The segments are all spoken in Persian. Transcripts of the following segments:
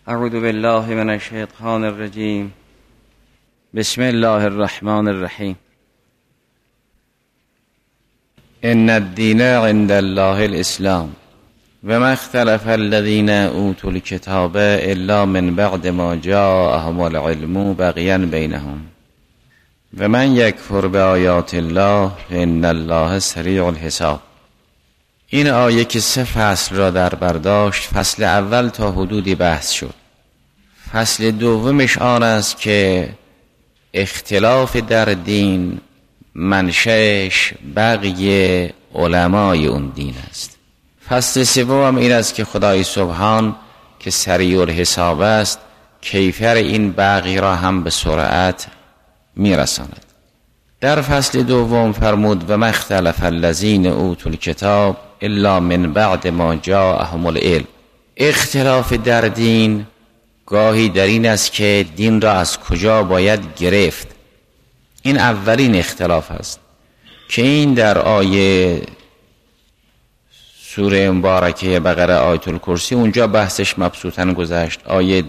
اعوذ بالله من الشیطان الرجیم. بسم الله الرحمن الرحیم. ان الدین عند الله الاسلام و ما اختلف الذین اوتوا الکتاب الا من بعد ما جاءهم العلم بغیا بینهم و من یکفر بآیات الله فان الله سریع الحساب. این آیه که 3 فصل را در برداشت، فصل اول تا حدودی بحث شد. فصل دومش آن است که اختلاف در دین منشأش بقی علمای اون دین است. فصل سوم این است که خدای سبحان که سریع الحساب است کیفر این بقی را هم به سرعت میرساند. در فصل دوم فرمود و ما اختلف الذین اوتوا الکتاب الا من بعد ما جاءهم العلم. اختلاف در دین گاهی در این است که دین را از کجا باید گرفت. این اولین اختلاف است که این در آیه سوره مبارکه بقره آیت الکرسی اونجا بحثش مبسوطاً گذشت. آیه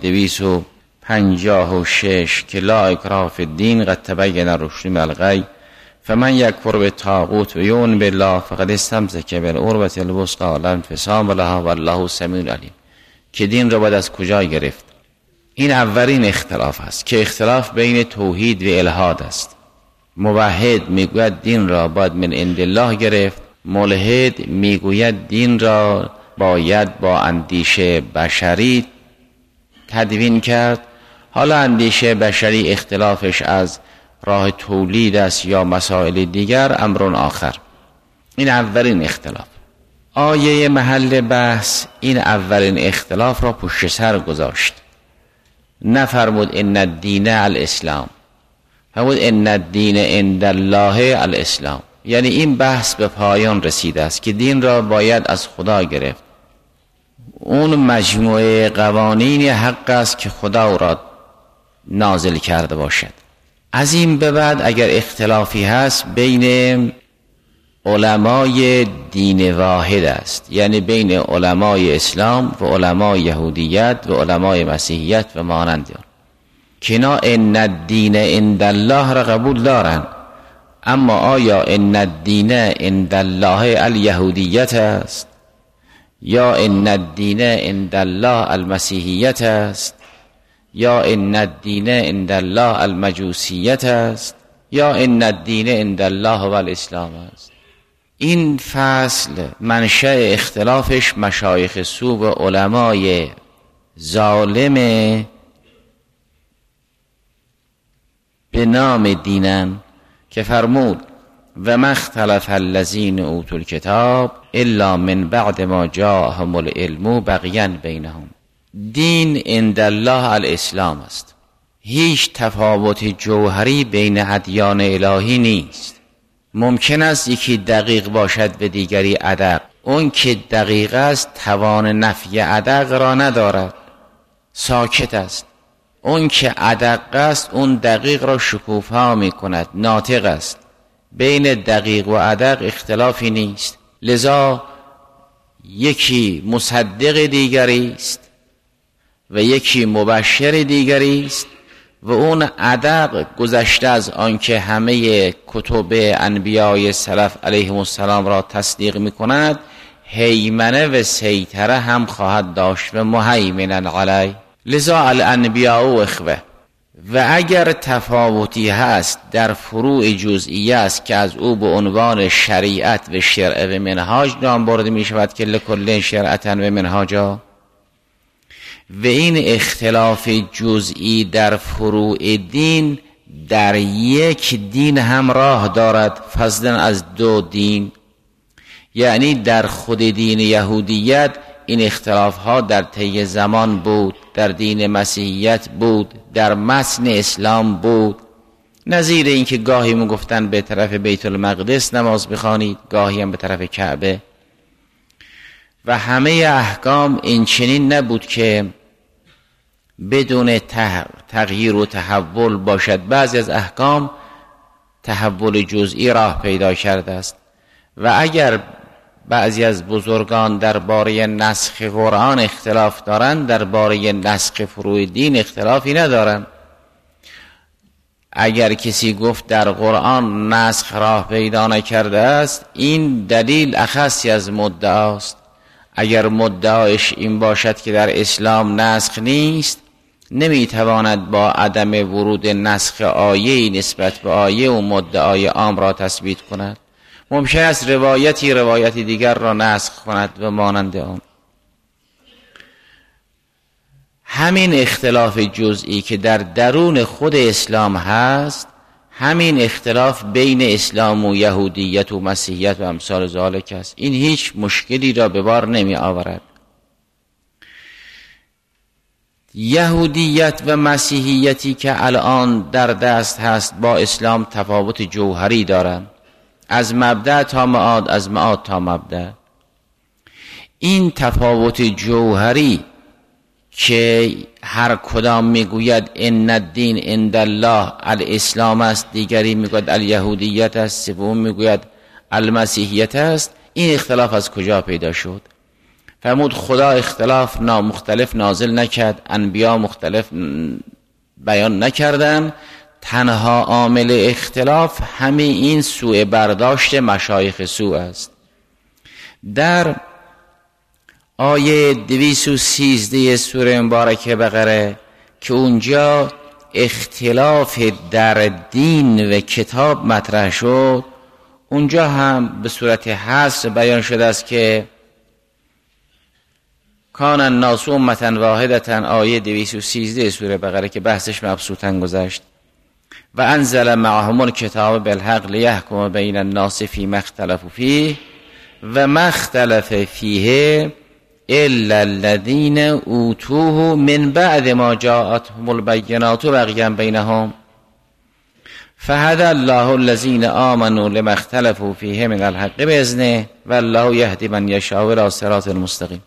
256 که لا اکراه فی الدین قد تبین الرشد من الغی فمن یکفر بالطاغوت و یؤمن بالله فقد استمسک بالعروة الوثقی لا انفصام لها والله سمیع علیم. که دین را باید از کجا گرفت. این اولین اختلاف است که اختلاف بین توحید و الحاد است. موحد میگوید دین را باید من عند الله گرفت، ملحد میگوید دین را باید با اندیشه بشری تدوین کرد. حالا اندیشه بشری اختلافش از راه تولید است یا مسائل دیگر امر آخر. این اولین اختلاف. آیه محل بحث این اولین اختلاف را پشت سر گذاشت. نفرمود ان الدین الاسلام، فرمود ان الدین عند الله الاسلام. یعنی این بحث به پایان رسیده است که دین را باید از خدا گرفت. اون مجموعه قوانین حق است که خدا را نازل کرده باشد. از این به بعد اگر اختلافی هست بین علمای دین واحد است، یعنی بین علمای اسلام و علمای یهودیت و علمای مسیحیت و مانند آن، که اینا ان الدین عند الله را قبول دارن. اما آیا ان الدین عند الله الیهودیت است یا ان الدین عند الله المسیحیت است یا ان الدین عند الله المجوسیت است یا ان الدین عند الله و الاسلام است؟ این فصل منشأ اختلافش مشایخ سو و علمای ظالم به نام دینن که فرمود و ما اختلف الذین اوتوا الکتاب الا من بعد ما جاءهم العلم بغیا بینهم. دین عند الله الاسلام است. هیچ تفاوت جوهری بین ادیان الهی نیست. ممکن است یکی دقیق باشد و دیگری ادق. اون که دقیق است توان نفی ادق را ندارد، ساکت است. اون که ادق است اون دقیق را شکوفا می کند، ناطق است. بین دقیق و ادق اختلافی نیست. لذا یکی مصدق دیگری است و یکی مبشر دیگری است و اون ادق گذشته از آنکه همه کتب انبیای سلف علیهم السلام را تصدیق می کند، هیمنه و سیطره هم خواهد داشت و مهیمنا علی. لذا الانبیاء اخوه. و اگر تفاوتی هست در فروع جزئی است که از او به عنوان شریعت و شرع و منهاج نام برده می شود که لکل شرعتا و منهاجا، و این اختلاف جزئی در فروع دین در یک دین هم راه دارد فضلا از 2 دین. یعنی در خود دین یهودیت این اختلاف ها در طی زمان بود، در دین مسیحیت بود، در متن اسلام بود. نظیر این که گاهی می گفتن به طرف بیت المقدس نماز بخوانید، گاهی هم به طرف کعبه. و همه احکام این چنین نبود که بدون تغییر و تحول باشد. بعضی از احکام تحول جزئی راه پیدا کرده است و اگر بعضی از بزرگان درباره نسخ قرآن اختلاف دارند، درباره نسخ فروع دین اختلافی ندارند. اگر کسی گفت در قرآن نسخ راه پیدا نکرده است، این دلیل اخصی از مدعاست. اگر مدعاش این باشد که در اسلام نسخ نیست، نمیتواند با عدم ورود نسخ آیه نسبت به آیه و مدعای عام را تثبیت کند. ممکن است روایت دیگر را نسخ کند و مانند آن. همین اختلاف جزئی که در درون خود اسلام هست، همین اختلاف بین اسلام و یهودیت و مسیحیت و امثال ذالک است. این هیچ مشکلی را به بار نمی آورد. یهودیت و مسیحیتی که الان در دست هست با اسلام تفاوت جوهری دارند، از مبدأ تا معاد، از معاد تا مبدأ. این تفاوت جوهری که هر کدام میگوید ان الدین عند الله الاسلام است، دیگری میگوید الیهودیت است، سوم میگوید المسیحیت است، این اختلاف از کجا پیدا شد؟ فرمود خدا اختلاف مختلف نازل نکرد، انبیا مختلف بیان نکردن، تنها عامل اختلاف همین این سوء برداشت مشایخ سو است. در آیه 213 سوره مبارکه بقره که اونجا اختلاف در دین و کتاب مطرح شد، اونجا هم به صورت حصر بیان شده است که کان الناس امة واحدة، آیه 213 سوره بقره که بحثش مبسوطاً گذشت. و انزل معهم الکتاب بالحق لیحکم بین الناس فیما اختلفوا فیه و ما اختلف فیه الا الذین اوتوه من بعد ما جاءتهم البینات بغیا بینهم فهدى الله الذین آمنوا لما اختلفوا فیه من الحق باذنه والله یهدی من یشاء الی صراط المستقیم.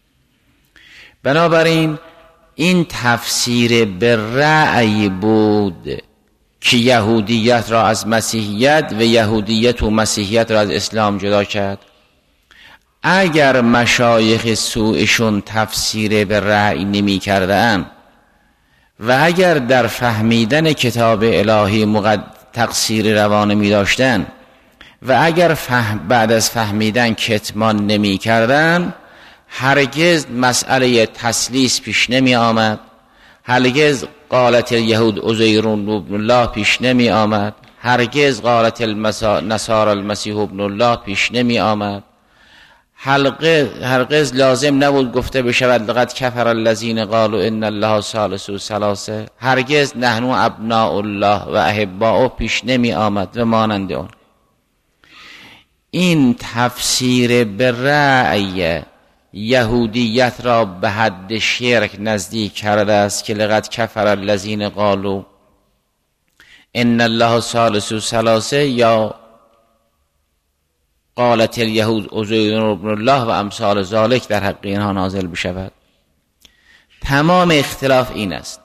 بنابراین این تفسیر بالرأی بود که یهودیت را از مسیحیت و یهودیت و مسیحیت را از اسلام جدا کرد. اگر مشایخ سوءشون تفسیر به رأی نمی کردن و اگر در فهمیدن کتاب الهی تقصیر روانه می داشتن و اگر بعد از فهمیدن کتمان نمی کردن، هرگز مسئله تثلیث پیش نمی آمد، هرگز قالت الیهود عزیر ابن الله پیش نمی آمد، هرگز قالت النصارى المسیح ابن الله پیش نمی آمد، هرگز لازم نبود گفته بشود لقد کفر الذین قالوا ان الله ثالث ثلاثه، هرگز نحن ابناء الله و احباؤه پیش نمی آمد و مانند آن. این تفسیر به رأی یهودیت را به حد شرک نزدیک کرده است که لقد کفر الذین قالوا ان الله ثالث ثلاثه یا قالت الیهود عزیر ابن الله و امثال ذالک در حق اینها نازل بشود. تمام اختلاف این است.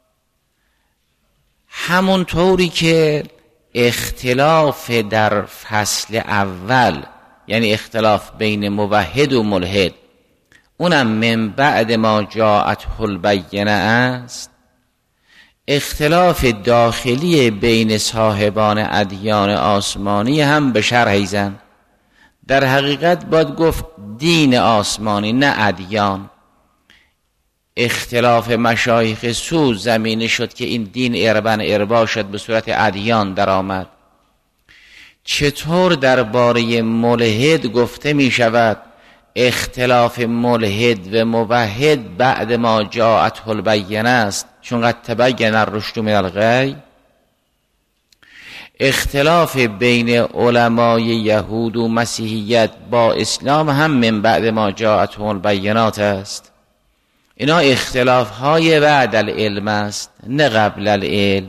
همون طوری که اختلاف در فصل اول، یعنی اختلاف بین موحد و ملحد، اونم من بعد ما جاءته البینه است، اختلاف داخلی بین صاحبان ادیان آسمانی هم به شرح زن. در حقیقت باید گفت دین آسمانی نه ادیان. اختلاف مشایخ سو زمینه شد که این دین اربا شد، به صورت ادیان در آمد. چطور درباره ملحد گفته می شود اختلاف ملحد و موحد بعد ما جاءته البینه است، چون قد تبین الرشد من الغی؟ اختلاف بین علمای یهود و مسیحیت با اسلام هم من بعد ما جاءتهم البینات است. اینا اختلاف های بعد العلم است نه قبل العلم.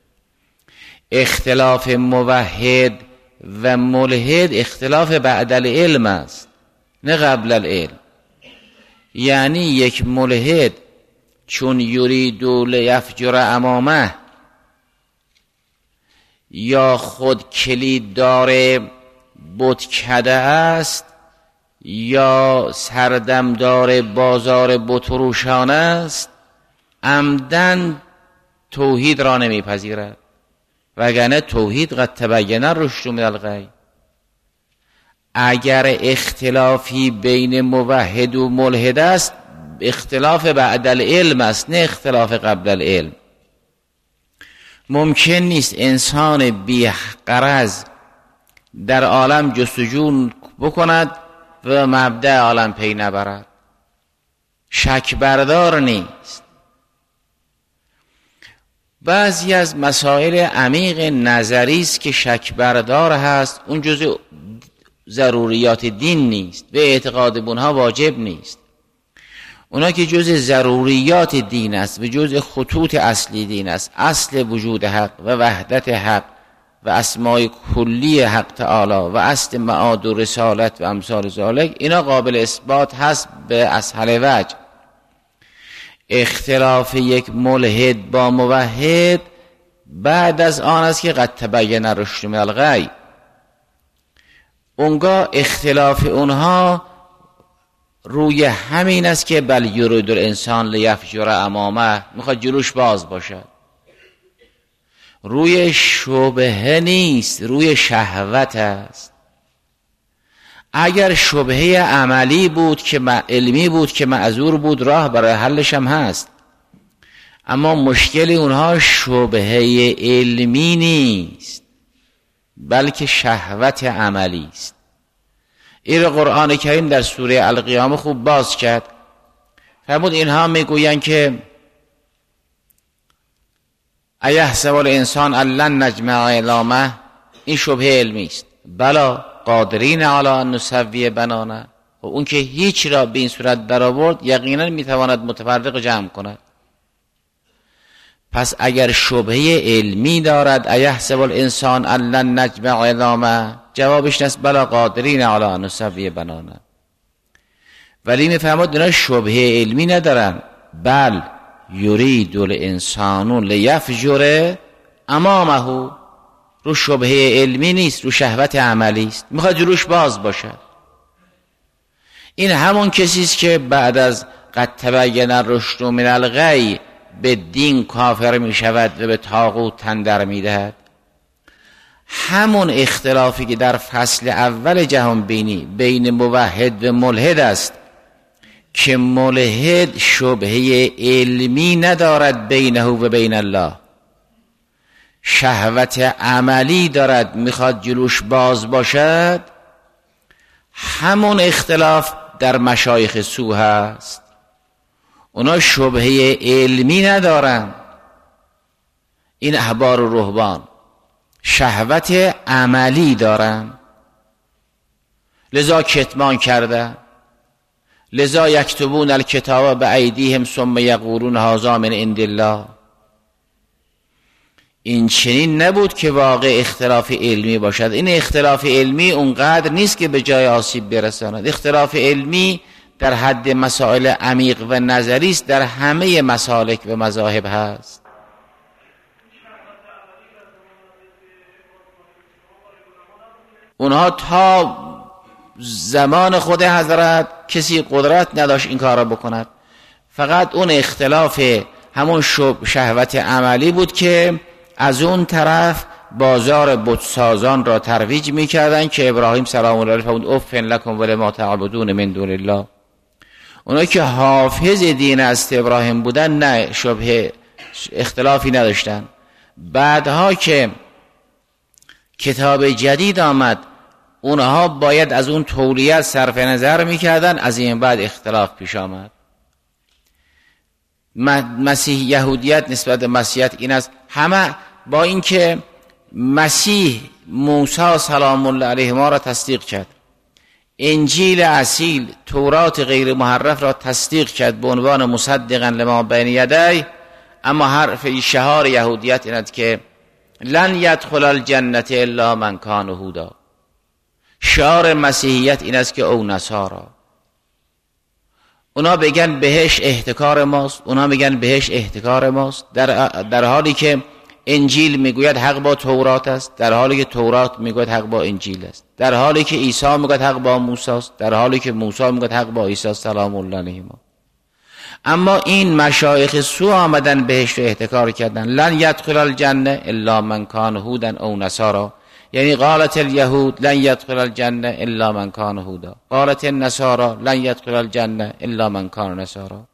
اختلاف موحد و ملحد اختلاف بعد العلم است نه قبل العلم. یعنی یک ملحد چون یرید لیفجر امامه یا خود کلید داره بتکده است، یا سردمدار بازار بتفروشان است عمدن توحید را نمیپذیرد، وگرنه توحید قد تبین الرشد من الغی. اگر اختلافی بین موحد و ملحد است اختلاف بعد العلم است، نه اختلاف قبل العلم. ممکن نیست انسان بی غرض در عالم جستجو بکند و مبدأ عالم پی نبرد، شک بردار نیست. بعضی از مسائل عمیق نظری است که شک بردار هست، اون جزء ضروریات دین نیست، به اعتقاد اونها واجب نیست. اونا که جزء ضروریات دین است و جزء خطوط اصلی دین است، اصل وجود حق و وحدت حق و اسماء کلی حق تعالی و اصل معاد و رسالت و امثال ذالک، اینا قابل اثبات هست به اسهل وجه. اختلاف یک ملحد با موحد بعد از آن است که قد تبین الرشد من الغی. اونگاه اختلاف اونها روی همین است که بل یرید الانسان لیفجر امامه، میخواد جلوش باز باشد. روی شبهه نیست، روی شهوت است. اگر شبهه عملی بود که علمی بود که معذور بود، راه برای حلش هم هست. اما مشکل اونها شبهه علمی نیست بلکه شهوت عملی است. این قرآن کریم در سوره القیامه خوب باز کرد. فرمود اینها میگویند که ایحسب الانسان ان لن نجمع عظامه، این شبهه علمی است. بلا قادرین علی ان نسوی بنانه، و اون که هیچ را به این صورت در آورد یقینا میتواند متفرق جمع کند. پس اگر شبهه علمی دارد ایحسب الانسان ان لن نجمع عظامه، جوابش است بلا قادرین علی ان نسوی بنانه. ولی میفهمد اینا شبهه علمی ندارن، بل یرید الانسان لیفجر امامه، رو شبهه علمی نیست، رو شهوت عملی است، میخواد جلوش باز باشد. این همون کسی است که بعد از قد تبین الرشد من الغی به دین کافر می شود و به طاغوت تن در می دهد. همون اختلافی که در فصل اول جهان بینی بین موحد و ملحد است که ملحد شبهه علمی ندارد بینه و بین الله، شهوت عملی دارد میخواد جلوش باز باشد، همون اختلاف در مشایخ سو هست. اونا شبهه علمی ندارن، این احبار و رهبان شهوت عملی دارن، لذا کتمان کرده، لذا یکتبون الکتاب بایدیهم ثم یقولون هذا من عند الله. این چنین نبود که واقع اختلاف علمی باشد. این اختلاف علمی اونقدر نیست که به جای آسیب برساند. اختلاف علمی در حد مسائل عمیق و نظری است، در همه مسالک و مذاهب هست. اونها تا زمان خود حضرت کسی قدرت نداشت این کار را بکند. فقط اون اختلاف همون شهوت عملی بود که از اون طرف بازار بتسازان را ترویج می‌کردند که ابراهیم سلام الله علیه فرمود اف لکم ولما تعبدون من دون الله. اونا که حافظ دین است ابراهیم بودن نه شبهه اختلافی نداشتن. بعدها که کتاب جدید آمد اونها باید از اون تولیت صرف نظر میکردن، از این بعد اختلاف پیش آمد. مسیح یهودیت نسبت به مسیحیت این است، همه با اینکه مسیح موسی سلام الله علیه ما را تصدیق کرد، انجیل اصیل تورات غیر محرف را تصدیق کرد به عنوان مصدقا لما بین یدی، اما حرف شعار یهودیت این است که لن یدخل الجنة الا من کان هودا. شعار مسیحیت این است که او نصارا. اونا بگن بهش احتکار ماست، اونا میگن بهش احتکار ماست، در حالی که انجیل میگوید حق با تورات است، در حالی که تورات میگوید حق با انجیل است، در حالی که عیسی میگوید حق با موسی است، در حالی که موسی میگوید حق با عیسی سلام الله علیهما. اما این مشایخ سو آمدن بهشت رو احتکار کردن. لن یدخل الجنه الا من کان هودا او نصارا، یعنی قالت الیهود لن یدخل الجنه الا من کان هودا، قالت النصارا لن یدخل الجنه الا من کان نصارا.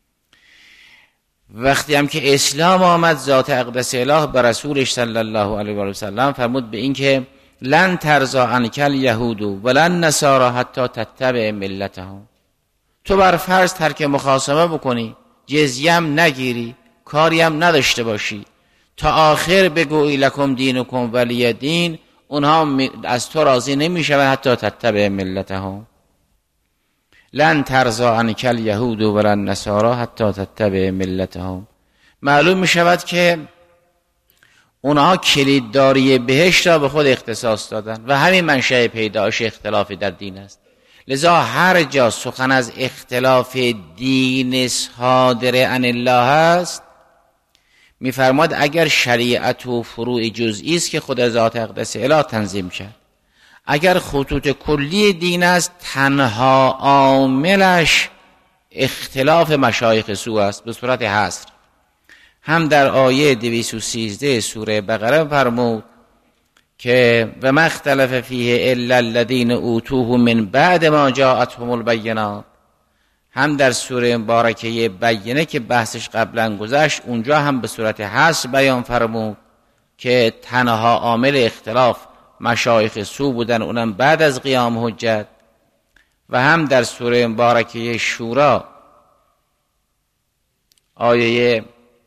وقتی هم که اسلام آمد، ذات اقدس اله به رسولش صلی الله علیه و سلم فرمود به این که لن ترضی عنک الیهود ولن نصارا حتی تتبع ملتهم. تو بر فرض ترک مخاصمه بکنی، جزیه هم نگیری، کاری هم نداشته باشی، تا آخر بگویی لکم دینکم ولی دین، اونها از تو راضی نمیشن حتی تتبع ملتهم. لن ترضی عنک الیهود ولن نصارا حتی تتبع ملتهم. معلوم می شود که اونها کلیدداری بهشت را به خود اختصاص دادن و همین منشأ پیدایش اختلاف در دین است. لذا هر جا سخن از اختلاف دین صادر عن الله است، میفرماد اگر شریعت و فروع جزئی است که خود ذات اقدس اله تنظیم کرد، اگر خطوط کلی دین است تنها عاملش اختلاف مشایخ سو است به صورت حصر. هم در آیه 213 سوره بقره فرمود که و ما اختلف فیه الا الذین اوتوه من بعد ما جاءتهم البینات، هم در سوره مبارکه بینه که بحثش قبلا گذشت اونجا هم به صورت حصر بیان فرمود که تنها عامل اختلاف مشایخ سو بودن، اونم بعد از قیام حجت. و هم در سوره مبارکه شورا آیه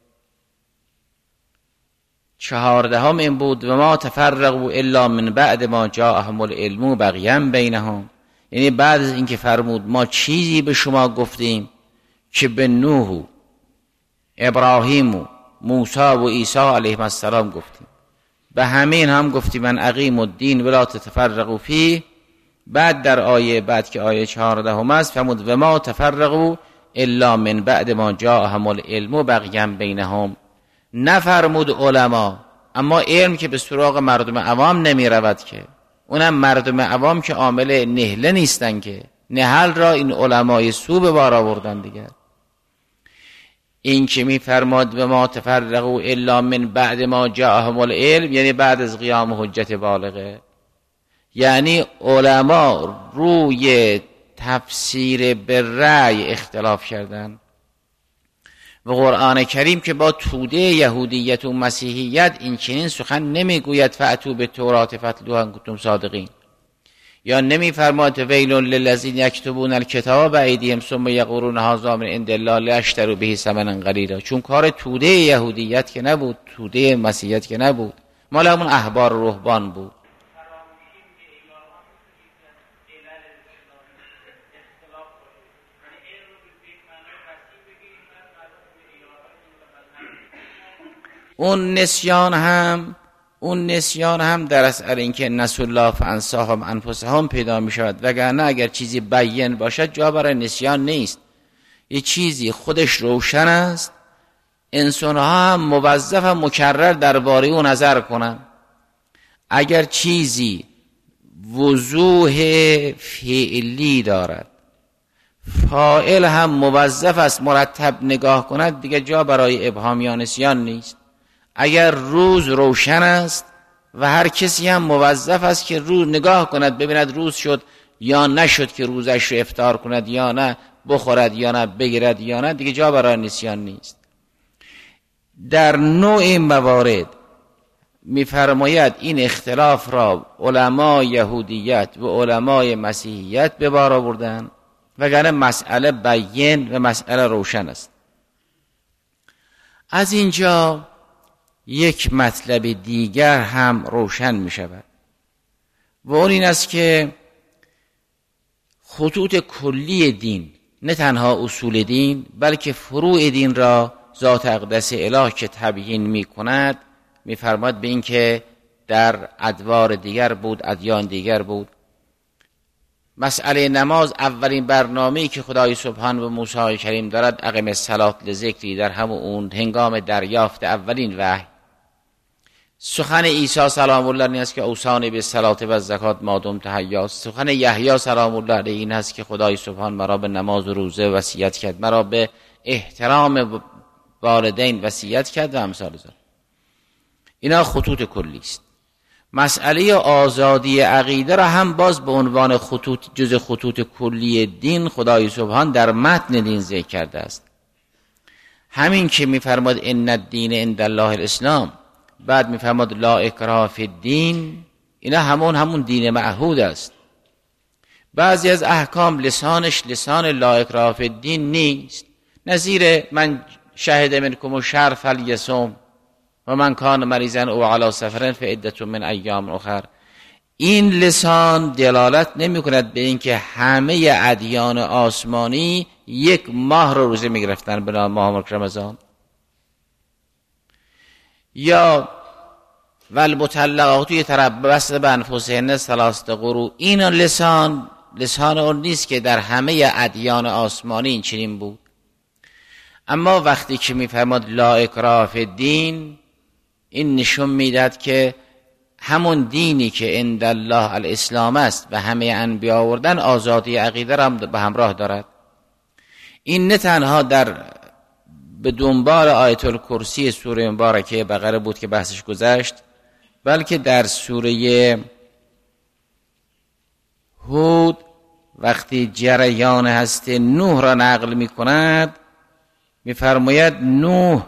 14 این بود و ما تفرقوا الا من بعد ما جاءهم العلم بغیا بینهم، یعنی بعد از اینکه فرمود ما چیزی به شما گفتیم که به نوح و ابراهیم و موسی و عیسی علیهم السلام گفتیم، به همین هم گفتیم من اقیم الدین ولا تتفرقوا فیه. بعد در آیه بعد که آیه 14 است فرمود و ما تفرقوا الا من بعد ما جاءهم العلم بغیا بینهم. نفرمود علما، اما علم که به سراغ مردم عوام نمی رود که، اونم مردم عوام که عامل نهله نیستن که، نهل را این علمای سو به بار آوردن دیگر. این که می فرماد و ما تفرقوا الا من بعد ما جاءهم العلم، یعنی بعد از قیام حجت بالغه، یعنی علما روی تفسیر به رأی اختلاف کردن. و قرآن کریم که با توده یهودیت و مسیحیت این چنین سخن نمیگوید فأتوا بالتوراة فاتلوها ان کنتم صادقین، یا نمیفرماد ویل للذین یکتبون الکتاب بایدیهم ثم یقولون هذا من عند الله لیشتروا به ثمنا قلیلا. چون کار توده یهودیت که نبود، توده مسیحیت که نبود، مال همون احبار و رهبان بود. اون نسیان هم در اثر اینکه نسوا الله فانساهم انفسهم پیدا می شود، وگرنه اگر چیزی بیان باشد جا برای نسیان نیست. یه چیزی خودش روشن است، انسان ها هم موظف هم مکرر درباره او نظر کنن. اگر چیزی وضوح فعلی دارد، فاعل هم موظف است مرتب نگاه کند، دیگه جا برای ابهام یا نسیان نیست. اگر روز روشن است و هر کسی هم موظف است که روز نگاه کند ببیند روز شد یا نشد، که روزش رو افطار کند یا نه، بخورد یا نه، بگیرد یا نه، دیگه جا برای نسیان نیست. در نوع موارد می‌فرماید این اختلاف را علمای یهودیت و علمای مسیحیت به بار آوردن، وگرنه مسئله بیان و مسئله روشن است. از اینجا یک مطلب دیگر هم روشن می شود و اون این است که خطوط کلی دین، نه تنها اصول دین بلکه فروع دین را ذات اقدس اله که تبیین می کند، می فرماد به این که در ادوار دیگر بود، ادیان دیگر بود. مسئله نماز اولین برنامه‌ای که خدای سبحان و موسی کریم دارد اقم الصلاة لذکری، در همون هنگام دریافت اولین وحی سخن عیسی سلام الله علیه است که اوصانی به صلات و زکات ما دمت حیا. سخن یحیی سلام الله علیه این است که خدای سبحان مرا به نماز و روزه وصیت کرد، مرا به احترام والدین وصیت کرد و امثال ذلک. اینا خطوط کلی است. مسئله آزادی عقیده را هم باز به عنوان خطوط جز خطوط کلی دین خدای سبحان در متن دین ذکر کرده است. همین که می‌فرماد ان الدین عند الله الاسلام، بعد می‌فرماد لا اکراه فی الدین، اینا همون دین معهود است. بعضی از احکام لسانش لسان لا اکراه فی الدین نیست، نظیر من شهد منکم الشهر فلیصم و من کان مریضا او علی سفر فعدة من ایام اخر. این لسان دلالت نمی کند به اینکه همه ادیان آسمانی یک ماه رو روزه می گرفتن به نام ماه رمضان. یا والمطلقات یتربصن بانفسهن ثلاثه قروء، این لسان اون نیست که در همه ادیان آسمانی این چنین بود. اما وقتی که میفرماد لا اکراه فی الدین، این نشون میداد که همون دینی که عند الله الاسلام است و همه انبیا آوردن آزادی عقیده را به همراه دارد. این نه تنها به دنبال آیت الکرسی سوره مبارکه بقره بود که بحثش گذشت، بلکه در سوره هود وقتی جریان هست نوح را نقل می کند، می‌فرماید نوح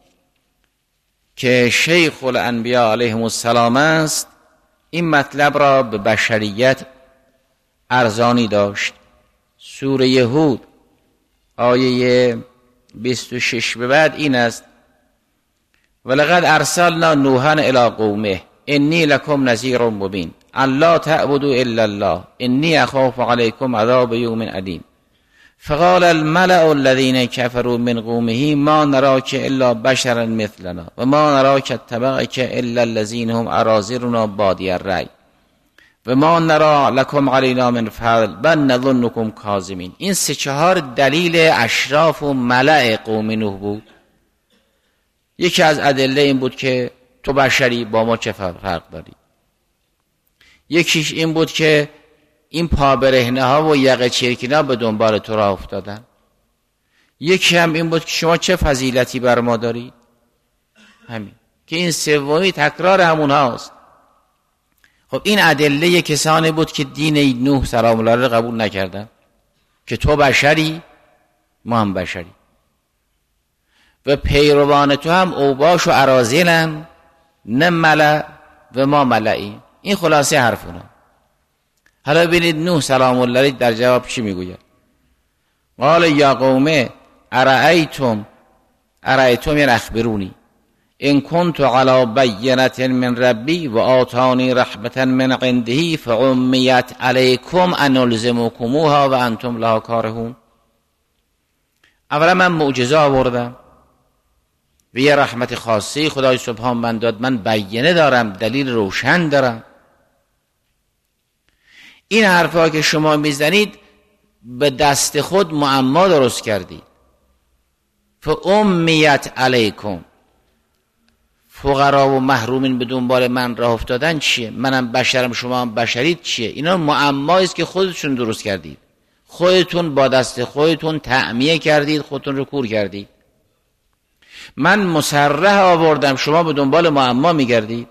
که شیخ الانبیاء علیهم السلام است، این مطلب را به بشریت ارزانی داشت. سوره هود آیه 26 به بعد این است ولقد ارسلنا نوحا الی قومه انی لکم نذیر مبین الا تعبدوا الا الله انی اخاف علیکم عذاب یوم علیم فقال الملأ الذين كفروا من قومه ما نراك الا بشرا مثلنا و ما نراك اتبعك الا الذين هم اراذلنا بادی الرأی و ما نرا لكم علینا من فضل بل نظنكم کاذبین. این 3-4 دلیل اشراف و ملأ قوم نوح بود. یکی از ادله این بود که تو بشری، با ما چه فرق داری. یکیش این بود که این پابرهنه ها و یقه چرکینا به دنبال تو راه افتادن. یکی هم این بود که شما چه فضیلتی بر ما دارید. همین که این سومی تکرار همون هاست. خب این ادله کسانی بود که دین نوح سلام الله علیه قبول نکردن، که تو بشری ما هم بشری و پیروان تو هم اوباش و اراذلن، نه ملأ و ما ملئی. این خلاصه حرفونه. حالا ببینید نوح سلام الله علیه در جواب چی میگوید. قال یا قوم ارایتم یعنی اخبرونی ان كنت على بینة من ربی و آتانی رحمة من عنده فعمیت علیکم انلزمکموها و انتم لها کارهون. اولا من معجزه آوردم و یه رحمت خاصی خدای سبحان من داد، من بینه دارم، دلیل روشن دارم. این حرفا که شما میزنید به دست خود معما درست کردید. فعمیت علیکم، فقرا و محرومین به دنبال من راه افتادن چیه؟ منم بشرم شما هم بشرید چیه؟ اینا معمایی است که خودتون درست کردید، خودتون با دست خودتون تعمیه کردید، خودتون رو کور کردید. من مصرح آوردم، شما به دنبال معما میگردید.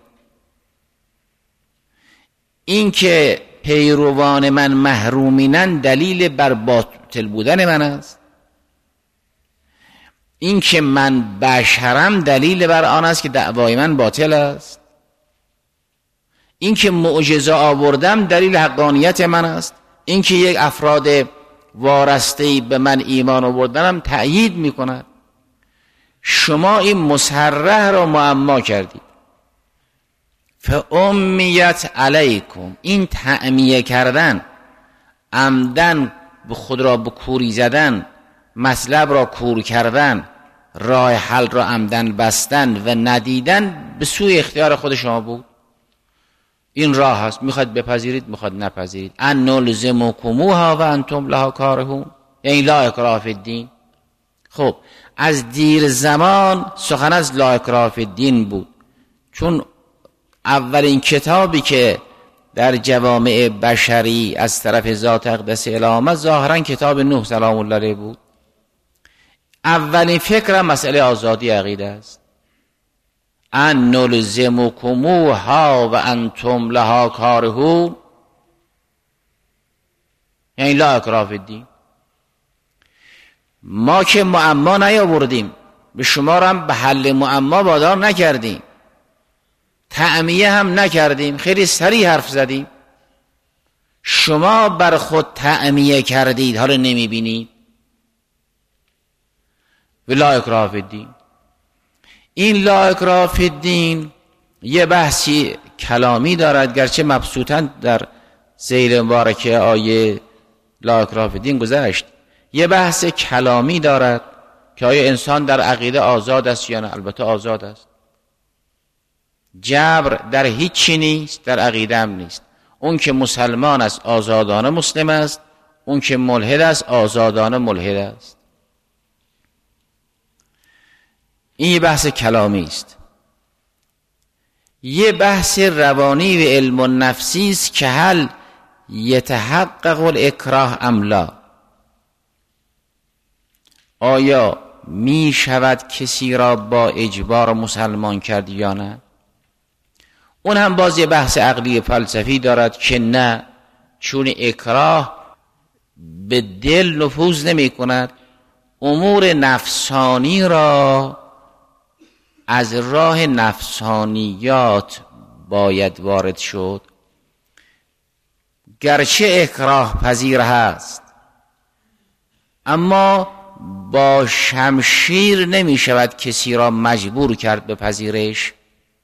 این که پیروان من محرومینن دلیل بر باطل بودن من است. این که من بشرم دلیل بر آن است که دعوای من باطل است. این که معجزه آوردم دلیل حقانیت من است. این که یک افراد وارسته‌ای به من ایمان آوردنم تأیید میکند. شما این مصرح را معما کردید. فامیت علیکم، این تعمیه کردن، عمدن به خود را به کوری زدن، مطلب را کور کردن، راه حل را عمدن بستن و ندیدن به سوی اختیار خود شما بود. این راه هست، میخواد بپذیرید میخواد نپذیرید. ان نلزمکموها و انتم لها کارهون، یعنی لا اکراه فی الدین. خب از دیر زمان سخن از لا اکراه فی الدین بود، چون اولین کتابی که در جوامع بشری از طرف ذات اقدس الهی ظاهرا کتاب نوح سلام الله علیه بود. اولین فکرم مسئله آزادی عقیده است. ان نلزمکموها و انتم لها کارهون، یعنی لا اکراه فی الدین. ما که معما نیاوردیم، به شما را هم به حل معما وادار نکردیم، تعمیه هم نکردیم، خیلی صریح حرف زدیم. شما بر خود تعمیه کردید، حالا نمیبینید. و لا اکراه فی الدین. این لا اکراه فی الدین یه بحثی کلامی دارد، گرچه مبسوطاً در زیر مبارکه آیه لا اکراه فی الدین گذشت. یه بحث کلامی دارد که آیا انسان در عقیده آزاد است یا نه. البته آزاد است. جبر در هیچی نیست، در عقیده هم نیست. اون که مسلمان است آزادانه مسلم است، اون که ملحد است آزادانه ملحد است. این یه بحث کلامی است. یه بحث روانی و علم و نفسی است که هل یتحقق الاکراه ام لا، آیا می شود کسی را با اجبار مسلمان کرد یا نه؟ اون هم باز یه بحث عقلی فلسفی دارد که نه، چون اکراه به دل نفوذ نمی کند، امور نفسانی را از راه نفسانیات باید وارد شد. گرچه اکراه پذیر هست، اما با شمشیر نمی شود کسی را مجبور کرد به پذیرش.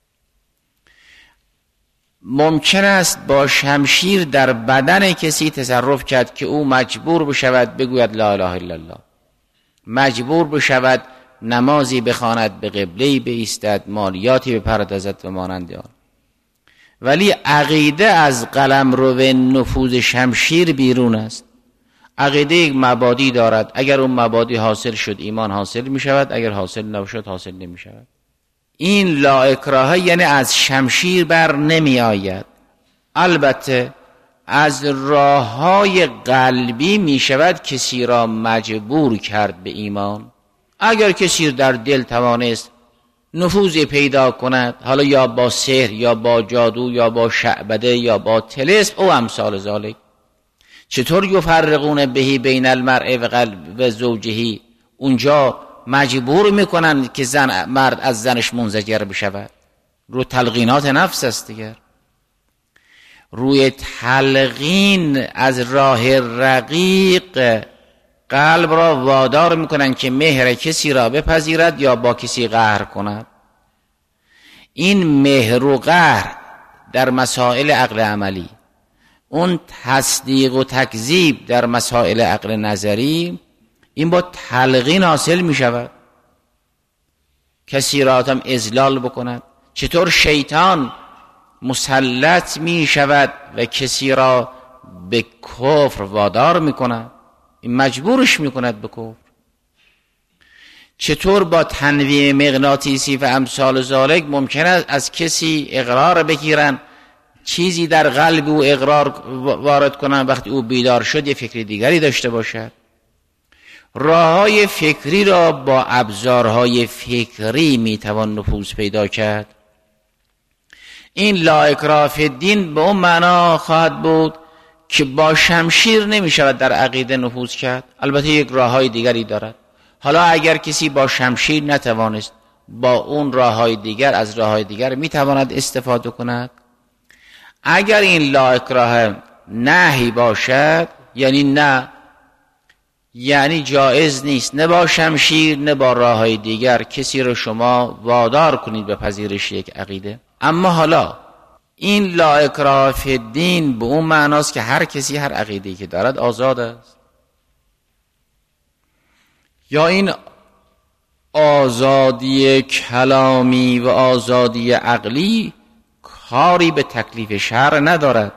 ممکن است با شمشیر در بدن کسی تصرف کرد که او مجبور بشود بگوید لا اله الا الله، مجبور بشود نمازی بخواند، به قبله‌ای بایستد، مالیاتی بپردازد و مانند آن. ولی عقیده از قلمرو نفوذ شمشیر بیرون است. عقیده یک مبادی دارد، اگر اون مبادی حاصل شد ایمان حاصل می شود، اگر حاصل نشد حاصل نمی شود. این لا اکراه یعنی از شمشیر بر نمی آید. البته از راههای قلبی می شود کسی را مجبور کرد به ایمان. اگر کسی در دل توانست نفوذی پیدا کند، حالا یا با سحر یا با جادو یا با شعبده یا با طلسم او امثال ذالک. چطور یفرقون بهی بین المرء و قلب و زوجهی، اونجا مجبور میکنن که مرد از زنش منزجر بشود. رو تلقینات نفس است دیگر. روی تلقین از راه رقیق قلب را وادار میکنن که مهر کسی را بپذیرد یا با کسی قهر کند. این مهر و قهر در مسائل عقل عملی، اون تصدیق و تکذیب در مسائل عقل نظری، این با تلقین حاصل می شود. کسی را هم اذلال بکند. چطور شیطان مسلط می شود و کسی را به کفر وادار می کند، این مجبورش می کند به کفر. چطور با تنویع مغناطیسی و امثال ذالک ممکن است از کسی اقرار بگیرن، چیزی در قلب او اقرار وارد کنن، وقتی او بیدار شد یه فکر دیگری داشته باشد. راههای فکری را با ابزارهای فکری میتوان نفوذ پیدا کرد. این لا اکراه فی الدین به اون معنا خواهد بود که با شمشیر نمیشود در عقیده نفوذ کرد. البته یک راههای دیگری دارد. حالا اگر کسی با شمشیر نتوانست، با اون راههای دیگر از راههای دیگر میتواند استفاده کند. اگر این لا اکراه نهی باشد، یعنی نه، یعنی جایز نیست نه با شمشیر نه با راههای دیگر کسی رو شما وادار کنید به پذیرش یک عقیده. اما حالا این لا اکراه فی الدین به اون معناست که هر کسی هر عقیده‌ای که دارد آزاد است. یا این آزادی کلامی و آزادی عقلی کاری به تکلیف شرع ندارد.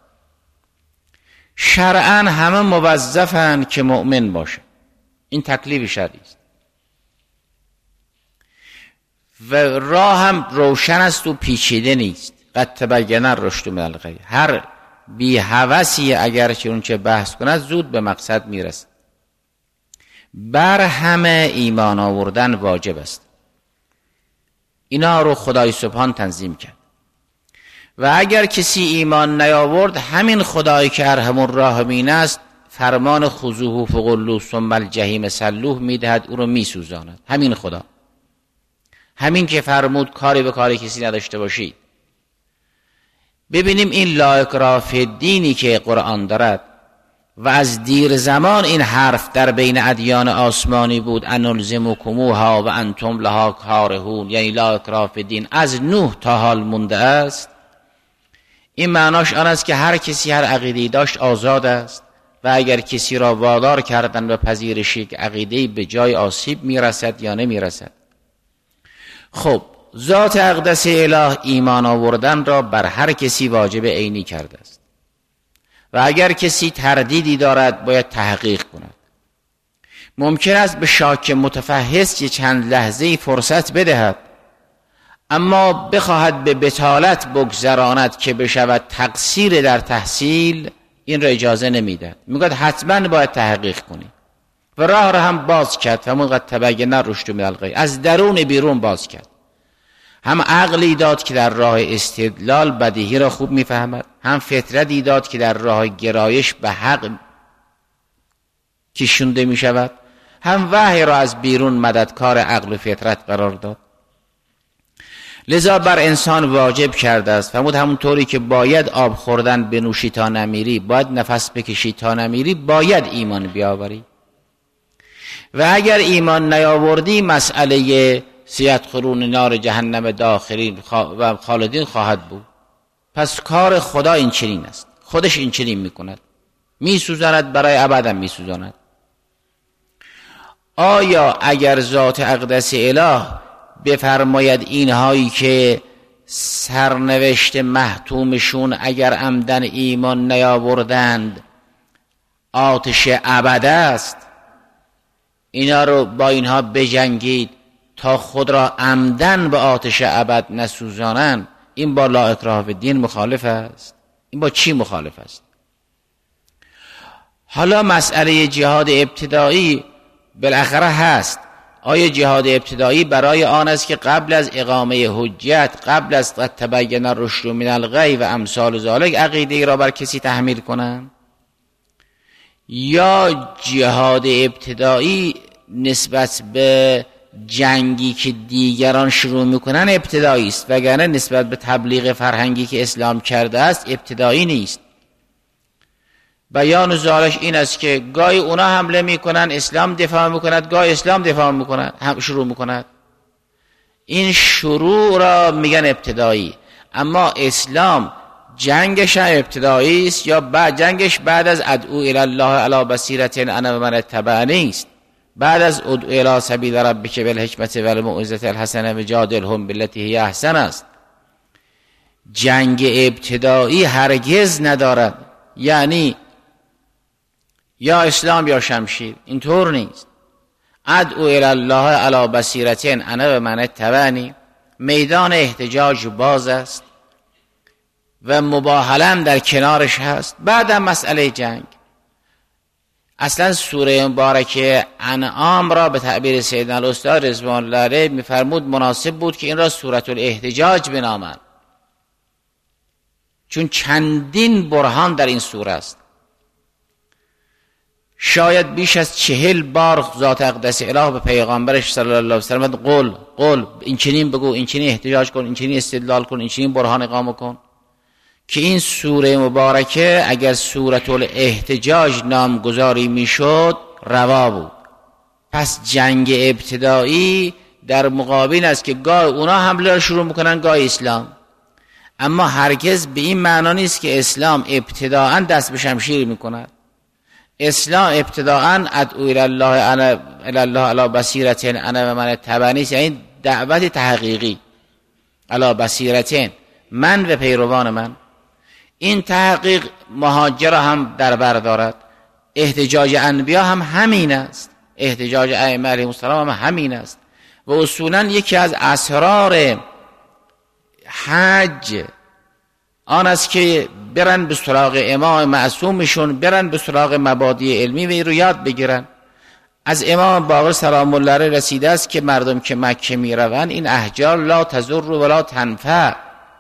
شرعاً همه موظفند که مؤمن باشه، این تکلیف شرعی است و راه هم روشن است و پیچیده نیست. قد تبین الرشد من الغی. هر بی هوسی اگر چون چه بحث کند زود به مقصد میرسد. بر همه ایمان آوردن واجب است. اینا رو خدای سبحان تنظیم کرد. و اگر کسی ایمان نیاورد، همین خدایی که ارحم الراحمین است فرمان خذوه فغلوه ثم الجحیم صلوه میدهد، او رو میسوزاند. همین خدا، همین که فرمود کاری به کاری کسی نداشته باشید. ببینیم این لا اکراه فی الدینی که قرآن دارد و از دیر زمان این حرف در بین ادیان آسمانی بود، انلزمکموها و انتم لها کارهون، یعنی لا اکراه فی الدین از نوح تا حال مونده است. این معناش آن است که هر کسی هر عقیده‌ای داشت آزاد است و اگر کسی را وادار کردن به پذیرش یک عقیده‌ای به جای آسیب میرسد یا نمیرسد. خب ذات اقدس اله ایمان آوردن را بر هر کسی واجب عینی کرده است و اگر کسی تردیدی دارد باید تحقیق کند. ممکن است به شاک متفحص چند لحظه فرصت بدهد، اما بخواهد به بطالت بگذراند که بشود تقصیر در تحصیل، این را اجازه نمیده. میگوید حتما باید تحقیق کنی و راه را هم باز کرد. همون قد تبین الرشد من الغی، از درون بیرون باز کرد. هم عقلی داد که در راه استدلال بدیهی را خوب میفهمد، هم فطرتی داد که در راه گرایش به حق کشونده میشود، هم وحی را از بیرون مددکار عقل و فطرت قرار داد. لذا بر انسان واجب کرده است. فرمود همونطوری که باید آب خوردن بنوشی تا نمیری، باید نفس بکشی تا نمیری، باید ایمان بیاوری. و اگر ایمان نیاوردی مسئله سیدخلون نار جهنم داخلین و خالدین خواهد بود. پس کار خدا این چنین است، خودش این چنین میکند، میسوزاند، برای ابدا میسوزاند. آیا اگر ذات اقدس اله بفرماید اینهایی که سرنوشت محتومشون اگر عمدن ایمان نیاوردند آتش ابد است، اینا رو با اینها بجنگید تا خود را عمدن به آتش ابد نسوزانند، این با لا اکراه فی الدین مخالف است. این با چی مخالف است؟ حالا مسئله جهاد ابتدایی بالاخره هست. آیا جهاد ابتدایی برای آن است که قبل از اقامه حجت، قبل از تبین الرشد من الغی و امثال ذالک عقیده ای را بر کسی تحمیل کنند، یا جهاد ابتدایی نسبت به جنگی که دیگران شروع میکنن ابتدایی است، وگرنه نسبت به تبلیغ فرهنگی که اسلام کرده است ابتدایی نیست. بیان ذالک این است که گاهی اونا حمله میکنن اسلام دفاع میکند، گاهی اسلام دفاع میکند شروع میکند. این شروع را میگن ابتدایی، اما اسلام جنگش ابتدایی است یا بعد جنگش بعد از ادعو الی الله علی بصیرة انا و من اتبعنی است، بعد از ادعو الی سبیل ربک بالحکمة والموعظة الحسنة وجادلهم بالتي هی احسن است. جنگ ابتدایی هرگز ندارد، یعنی یا اسلام یا شمشیر، اینطور نیست. ادعو الی الله علی بصیرة انا و من اتبعنی، میدان احتجاج باز است و مباهله در کنارش هست. بعدم مسئله جنگ. اصلا سوره مبارکه انعام را به تعبیر سیدنا الاستاد رضوان الله علیه میفرمود مناسب بود که این را سورة الاحتجاج بنامند، چون چندین برهان در این سوره است. شاید بیش از 40 بار ذات اقدس اله به پیغمبرش صلی الله علیه و سلم قول این چنین بگو، این چنین احتجاج کن، این چنین استدلال کن، این چنین برهان اقامه کن، که این سوره مبارکه اگر سورة الاحتجاج نامگذاری میشد روا بود. پس جنگ ابتدایی در مقابل است که گاه اونا حمله را شروع میکنن، گاه اسلام، اما هرگز به این معنا نیست که اسلام ابتداءً دست به شمشیر میکند. اسلام ابتداءً ادعو الی الله علی بصیرة انا و من اتبعنی، یعنی دعوت تحقیقی علی بصیرة، من و پیروان من. این تحقیق مهاجر هم در بر دارد. احتجاج انبیا هم همین است، احتجاج ائمه علیهم السلام هم همین است. و اصولا یکی از اسرار حج آن است که برن به سراغ امام معصومشون، برن به سراغ مبادی علمی و این رو یاد بگیرن. از امام باقر سلام الله علیه رسیده است که مردم که مکه می روند این احجار لا تضر ولا تنفع،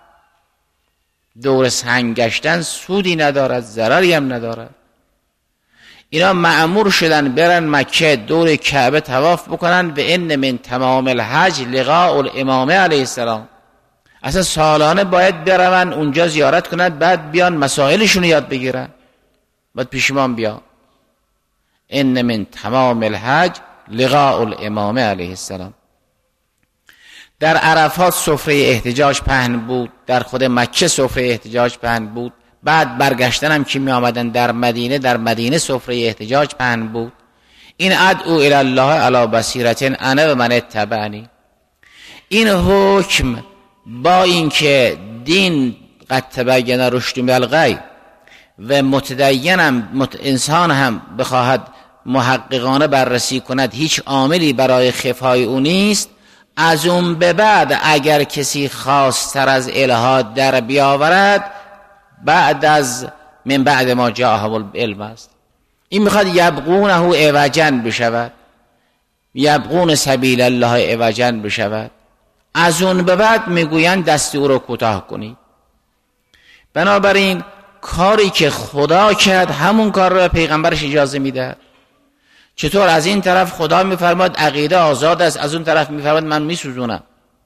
دور سنگ گشتن سودی ندارد، ضرری هم ندارد. اینا مأمور شدن برن مکه دور کعبه طواف بکنن و ان من تمام الحج لقاء الامام علیه السلام. اصلا سالانه باید برون اونجا زیارت کنند، بعد بیان مسائلشون یاد بگیرن، بعد پیش امام بیان. ان من تمام الحج لقاء الامام علیه السلام. در عرفات سفره احتجاج پهن بود، در خود مکه سفره احتجاج پهن بود، بعد برگشتن هم که می آمدن در مدینه سفره احتجاج پهن بود. این ادعو الی الله علی بصیرة انا و من اتبعنی. این حکم با اینکه دین قد تبین رشد من الغی و متدینم انسان هم بخواهد محققانه بررسی کند هیچ عاملی برای خفای او نیست، از اون به بعد اگر کسی خواستر از الحاد در بیاورد بعد از من بعد ما جاءهم العلم است. این میخواد یبغونه عوجا بشود، یبغون سبیل الله عوجا بشود. از اون به بعد میگویند دست او رو کوتاه کنید. بنابراین کاری که خدا کرد همون کار رو پیغمبرش اجازه میده. چطور از این طرف خدا میفرماد عقیده آزاد است، از اون طرف میفرماد من میسوزونم.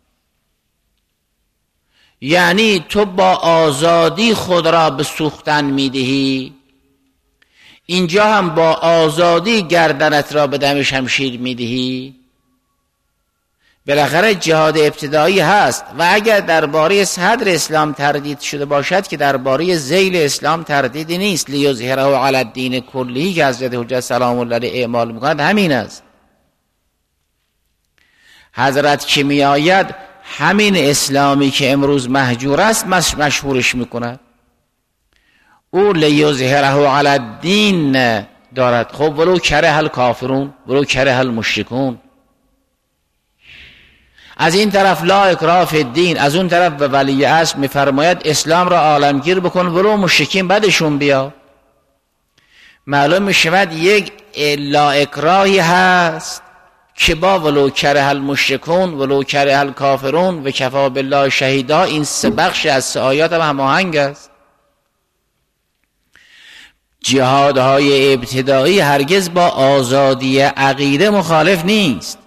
یعنی تو با آزادی خود را به سوختن میدهی، اینجا هم با آزادی گردنت را به دم شمشیر میدهی. بالاخره جهاد ابتدایی هست و اگر درباره صدر اسلام تردید شده باشد که درباره ذیل اسلام تردیدی نیست. لیظهره علی الدین کله که حضرت حجت سلام الله علیه اعمال میکند همین است. حضرت که می آید همین اسلامی که امروز مهجور است مشهورش میکند. او لیظهره علی الدین دارد. خب ولو کره الکافرون ولو کره المشرکون. از این طرف لا اکراه فی الدین، از اون طرف به ولی عصر میفرماید اسلام را عالمگیر بکن ولو مشرکین بدشون بیا. معلوم میشود یک لا اکراهی هست که با ولو کره المشرکون ولو کره الکافرون و کفا بالله شهیدا، این سه بخش از سه آیات هم هماهنگ است. جهادهای ابتدایی هرگز با آزادی عقیده مخالف نیست.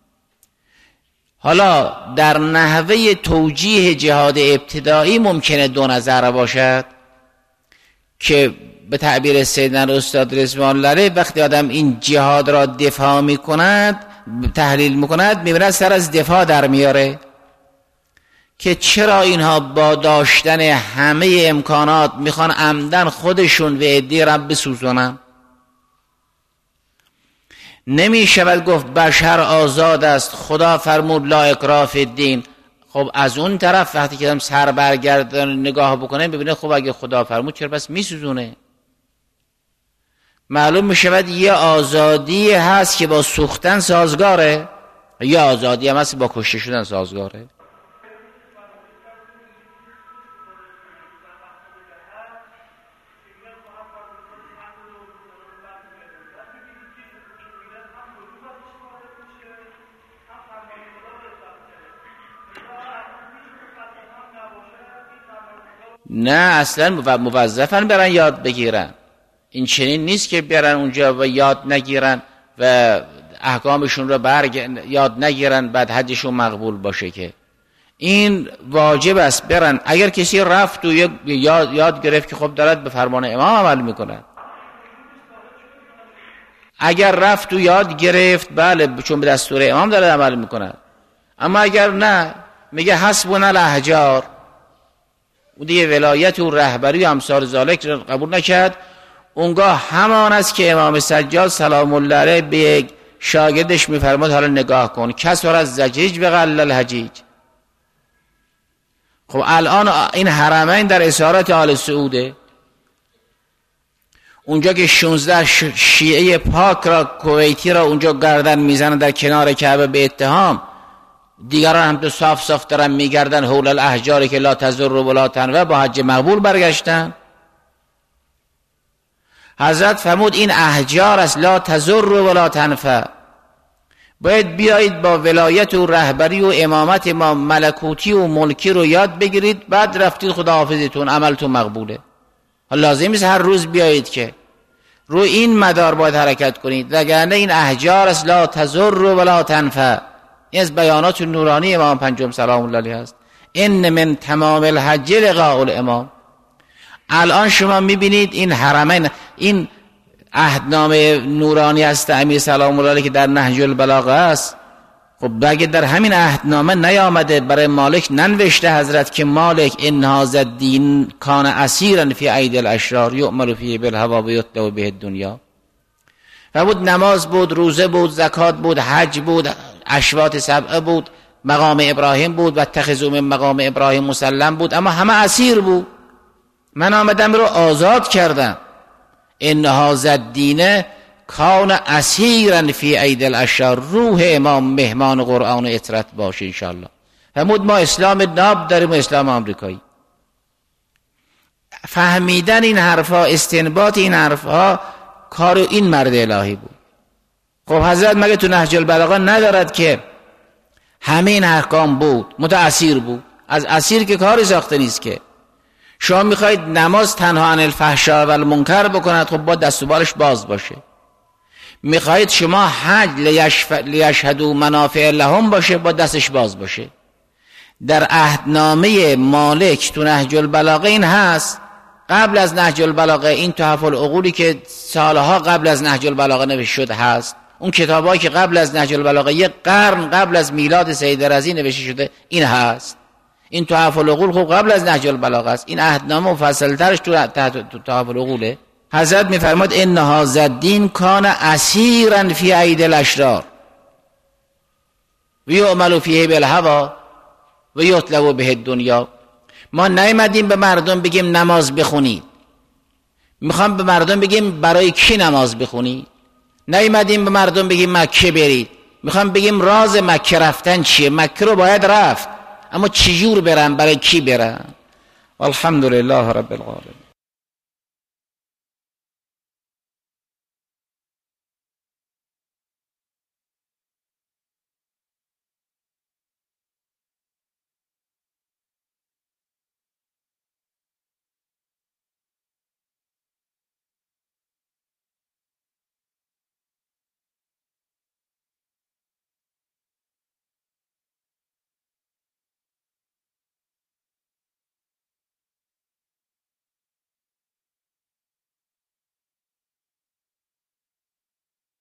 حالا در نحوه توجیه جهاد ابتدایی ممکنه دو نظر باشد که به تعبیر سیدنا استاد رضوان الله وقتی آدم این جهاد را دفاع میکند تحلیل میکند میبرد سر از دفاع در میاره که چرا اینها با داشتن همه امکانات میخوان عمدن خودشون و عدی رب بسوزونن. نمی شود گفت بشر آزاد است، خدا فرمود لا اکراه فی الدین. خب از اون طرف وقتی که سر برگردن نگاه بکنه ببینه خب اگه خدا فرمود چرا پس میسوزونه. معلوم می شود یه آزادی هست که با سوختن سازگاره، یه آزادی هم هست با کشته شدن سازگاره. نه اصلا موظفن برن یاد بگیرن. این چنین نیست که برن اونجا و یاد نگیرن و احکامشون رو یاد نگیرن بعد حجشون مقبول باشه. که این واجب است برن. اگر کسی رفت و یاد گرفت که خب دارد به فرمان امام عمل میکنه. اگر رفت و یاد گرفت بله چون به دستور امام دارد عمل میکنه. اما اگر نه میگه حسبنا الاحجار، اون دیگه ولایت و رهبری و امثال ذالک رو قبول نکرد. اونگاه همان است که امام سجاد سلام الله علیه به یک شاگردش میفرماد حالا نگاه کن کسر از زجیج به قلل الحجیج. خب الان این حرمین در اسارت آل سعوده، اونجا که 16 شیعه پاک را کویتی را اونجا گردن میزنن در کنار کعبه به اتهام، دیگران هم تو صاف صاف دارن میگردن حول الاحجاری که لا تضر ولا تنفع، با حج مقبول برگشتن. حضرت فرمود این احجار است لا تضر ولا تنفع، باید بیایید با ولایت و رهبری و امامت ما ملکوتی و ملکی رو یاد بگیرید، بعد رفتید خداحافظیتون عملتون مقبوله. لازم نیست هر روز بیایید که رو این مدار باید حرکت کنید، وگرنه این احجار است لا تضر ولا تنفع. این از بیانات نورانی امام پنجم سلام الله علیه است. ان من تمام الحج لقاء الامام. الان شما میبینید این حرمین، این عهدنامه نورانی است امیر سلام الله علیه که در نهج البلاغه است. خب اگه در همین عهدنامه نیامده، برای مالک ننوشته حضرت که مالک ان هذا الدین کان اسیرا فی ایدی الاشرار یؤمر فیه بالهوی و یتلو به الدنیا. و بود نماز بود، روزه بود، زکات بود، حج بود، اشواط سبعه بود، مقام ابراهیم بود و اتخذوا من مقام ابراهیم مسلم بود، اما همه اسیر بود. من آمدم رو آزاد کردم. ان هذا الدین کان اسیرا فی ایدی الاشرار. روح امام مهمان قرآن و اطرت باشه انشاءالله. فرمود ما اسلام ناب داریم و اسلام آمریکایی. فهمیدن این حرفا، استنباط این حرفا کار این مرد الهی بود. خب حضرت مگه تو نهج البلاغه ندارد که همین احکام بود، متأثیر بود؟ از اسیر که کاری ساخته نیست که. شما میخواید نماز تنها عن الفحشاء و المنکر بکند، خب با دست و بالش باز باشه. میخواید شما حج لیشهدوا منافع لهم باشه، با دستش باز باشه. در عهدنامه مالک تو نهج البلاغه این هست. قبل از نهج البلاغه این تحف العقولی که سالها قبل از نهج البلاغه نوشته شده هست، اون کتابایی که قبل از نهج البلاغه یک قرن قبل از میلاد سید رضی نوشته شده این هست. این تحف العقول خب قبل از نهج البلاغه است. این عهدنامه مفصل ترش تو تحف العقوله. حضرت میفرماد ان هذا الدین کان اسیرا فی ایدی الاشرار و یعمل فیه بالهوی و یطلب به الدنیا. ما نیامدیم به مردم بگیم نماز بخونید، میخوام به مردم بگیم برای کی نماز بخونید. نیامدیم به مردم بگیم مکه برید، میخوام بگیم راز مکه رفتن چیه. مکه رو باید رفت، اما چجور برن، برای کی برن. والحمدلله رب العالمین.